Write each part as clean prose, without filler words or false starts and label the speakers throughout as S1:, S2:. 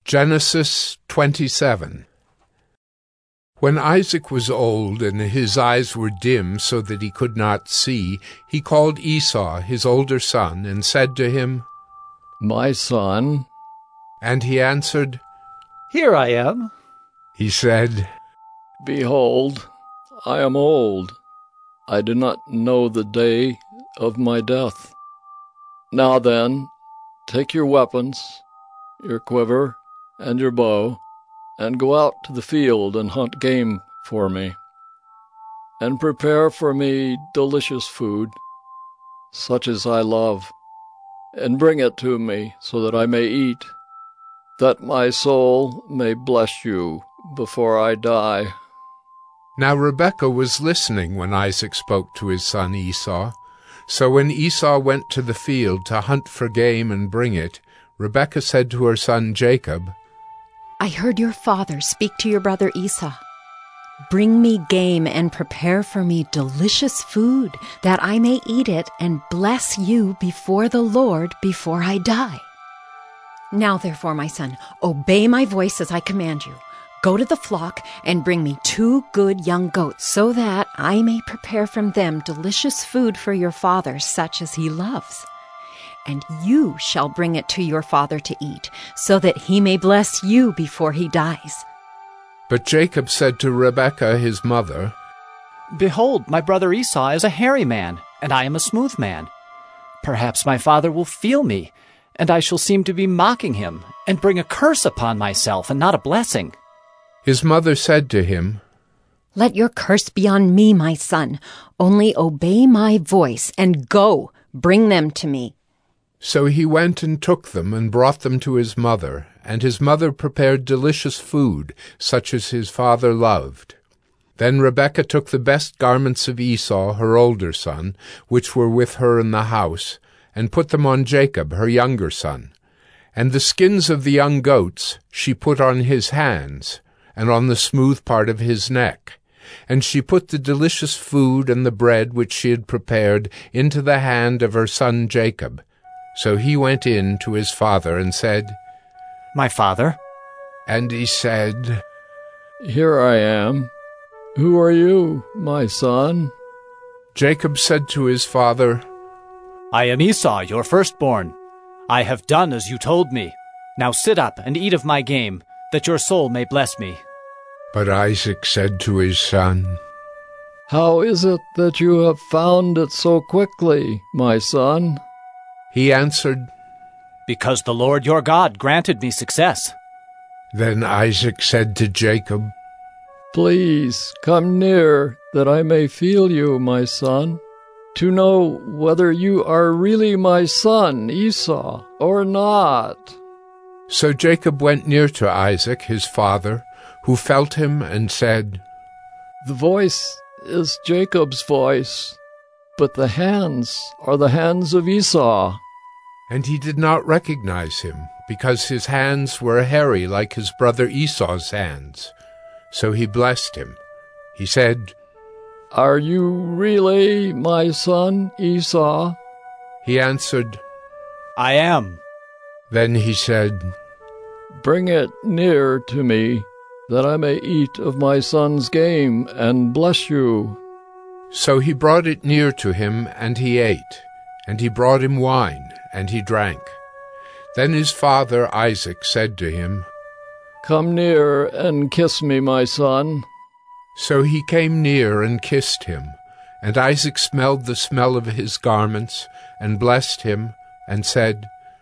S1: Genesis 27. When Isaac was old and his eyes were dim so that he could not see, he called Esau, his older son, and said to him,
S2: "My son."
S1: And he answered,
S3: "Here I am."
S1: He said,
S2: "Behold, I am old. I do not know the day of my death. Now then, take your weapons, your quiver, and your bow, and go out to the field and hunt game for me, and prepare for me delicious food, such as I love, and bring it to me so that I may eat, that my soul may bless you before I die."
S1: Now Rebekah was listening when Isaac spoke to his son Esau. So when Esau went to the field to hunt for game and bring it, Rebekah said to her son Jacob,
S4: "I heard your father speak to your brother Esau. Bring me game and prepare for me delicious food, that I may eat it and bless you before the Lord before I die. Now therefore, my son, obey my voice as I command you. Go to the flock and bring me 2 good young goats, so that I may prepare from them delicious food for your father, such as he loves. And you shall bring it to your father to eat, so that he may bless you before he dies."
S1: But Jacob said to Rebekah his mother,
S3: "Behold, my brother Esau is a hairy man, and I am a smooth man. Perhaps my father will feel me, and I shall seem to be mocking him, and bring a curse upon myself and not a blessing."
S1: His mother said to him,
S4: "Let your curse be on me, my son. Only obey my voice, and go, bring them to me."
S1: So he went and took them and brought them to his mother, and his mother prepared delicious food, such as his father loved. Then Rebekah took the best garments of Esau, her older son, which were with her in the house, and put them on Jacob, her younger son. And the skins of the young goats she put on his hands, and on the smooth part of his neck. And she put the delicious food and the bread which she had prepared into the hand of her son Jacob. So he went in to his father and said,
S3: "My father?"
S1: And he said,
S2: "Here I am. Who are you, my son?"
S1: Jacob said to his father,
S3: "I am Esau, your firstborn. I have done as you told me. Now sit up and eat of my game, that your soul may bless me."
S1: But Isaac said to his son,
S2: "How is it that you have found it so quickly, my son?"
S1: He answered,
S3: "Because the Lord your God granted me success."
S1: Then Isaac said to Jacob,
S2: "Please come near, that I may feel you, my son, to know whether you are really my son Esau or not."
S1: So Jacob went near to Isaac his father, who felt him and said,
S2: "The voice is Jacob's voice, but the hands are the hands of Esau."
S1: And he did not recognize him, because his hands were hairy like his brother Esau's hands. So he blessed him. He said,
S2: "Are you really my son Esau?"
S1: He answered,
S3: "I am."
S1: Then he said,
S2: "Bring it near to me, that I may eat of my son's game and bless you."
S1: So he brought it near to him, and he ate. And he brought him wine, and he drank. Then his father Isaac said to him,
S2: "Come near and kiss me, my son."
S1: So he came near and kissed him. And Isaac smelled the smell of his garments, and blessed him, and said,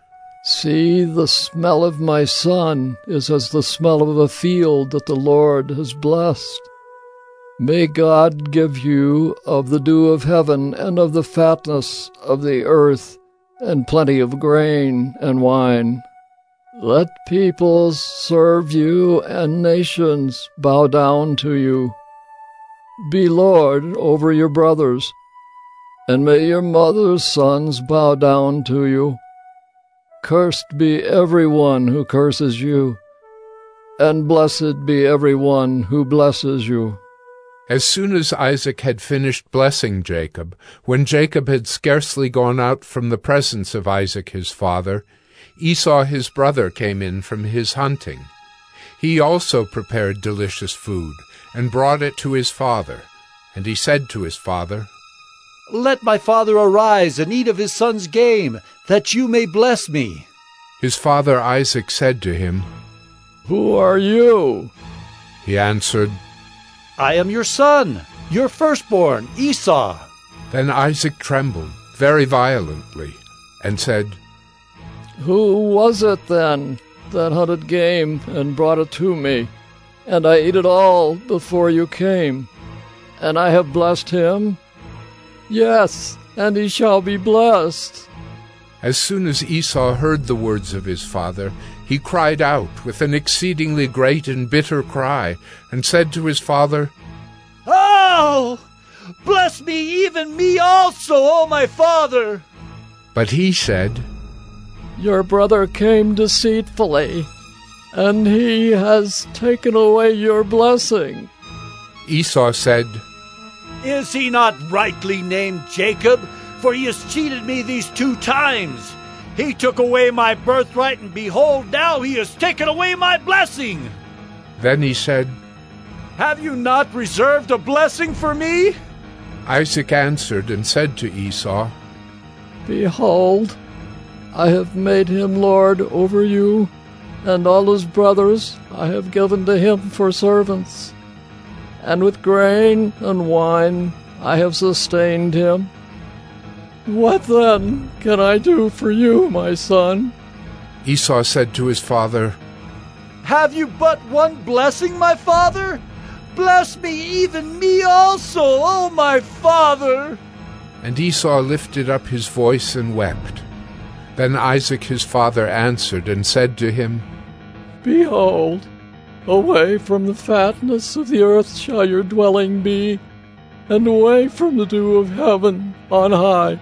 S2: "See, the smell of my son is as the smell of a field that the Lord has blessed. May God give you of the dew of heaven and of the fatness of the earth and plenty of grain and wine. Let peoples serve you and nations bow down to you. Be lord over your brothers, and may your mother's sons bow down to you. Cursed be everyone who curses you, and blessed be everyone who blesses you."
S1: As soon as Isaac had finished blessing Jacob, when Jacob had scarcely gone out from the presence of Isaac his father, Esau his brother came in from his hunting. He also prepared delicious food, and brought it to his father. And he said to his father,
S5: "Let my father arise and eat of his son's game, that you may bless me."
S1: His father Isaac said to him,
S2: "Who are you?"
S1: He answered,
S5: "I am your son, your firstborn, Esau."
S1: Then Isaac trembled very violently, and said,
S2: "Who was it then that hunted game and brought it to me? And I ate it all before you came. And I have blessed him? Yes, and he shall be blessed."
S1: As soon as Esau heard the words of his father, he cried out with an exceedingly great and bitter cry, and said to his father,
S5: "Oh, bless me, even me also, O my father!"
S1: But he said,
S2: "Your brother came deceitfully, and he has taken away your blessing."
S1: Esau said,
S5: "Is he not rightly named Jacob? For he has cheated me these 2 times. He took away my birthright, and behold, now he has taken away my blessing."
S1: Then he said,
S5: "Have you not reserved a blessing for me?"
S1: Isaac answered and said to Esau,
S2: "Behold, I have made him lord over you, and all his brothers I have given to him for servants. And with grain and wine I have sustained him. What then can I do for you, my son?"
S1: Esau said to his father,
S5: "Have you but one blessing, my father? Bless me, even me also, O my father!"
S1: And Esau lifted up his voice and wept. Then Isaac his father answered and said to him,
S2: "Behold, away from the fatness of the earth shall your dwelling be, and away from the dew of heaven on high.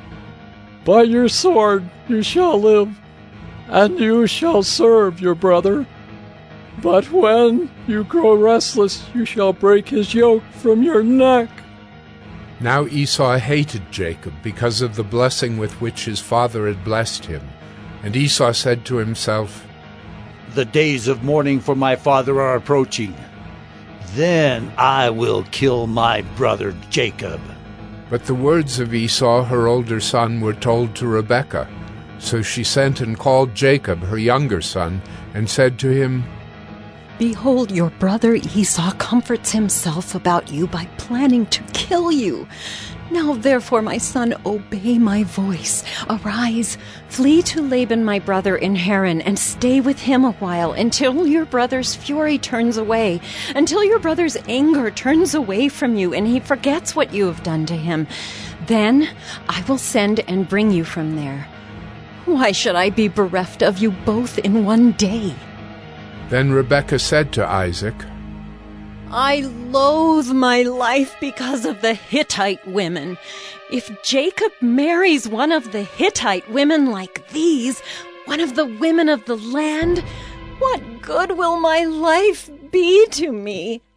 S2: By your sword you shall live, and you shall serve your brother. But when you grow restless, you shall break his yoke from your neck."
S1: Now Esau hated Jacob because of the blessing with which his father had blessed him. And Esau said to himself,
S5: "The days of mourning for my father are approaching. Then I will kill my brother Jacob."
S1: But the words of Esau, her older son, were told to Rebekah. So she sent and called Jacob, her younger son, and said to him,
S4: Behold, your brother Esau comforts himself about you by planning to kill you. Now therefore, my son, obey my voice. Arise, flee to Laban my brother in Haran, and stay with him a while, until your brother's fury turns away, until your brother's anger turns away from you, and he forgets what you have done to him. Then I will send and bring you from there. Why should I be bereft of you both in one day?"
S1: Then Rebekah said to Isaac,
S4: I loathe my life because of the Hittite women. If Jacob marries one of the Hittite women like these, one of the women of the land, what good will my life be to me?